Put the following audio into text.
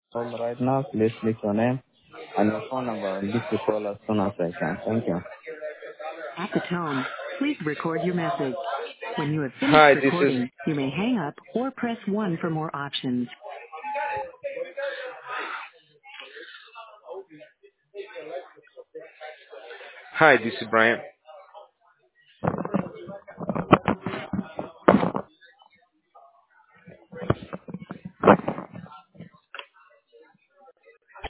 Right now, please leave your name and your phone number. I'll give you a call as soon as I can. Thank you. At the tone, please record your message. When you have finished Hi, this is recording, you may hang up or press 1 for more options. Hi, this is Brian.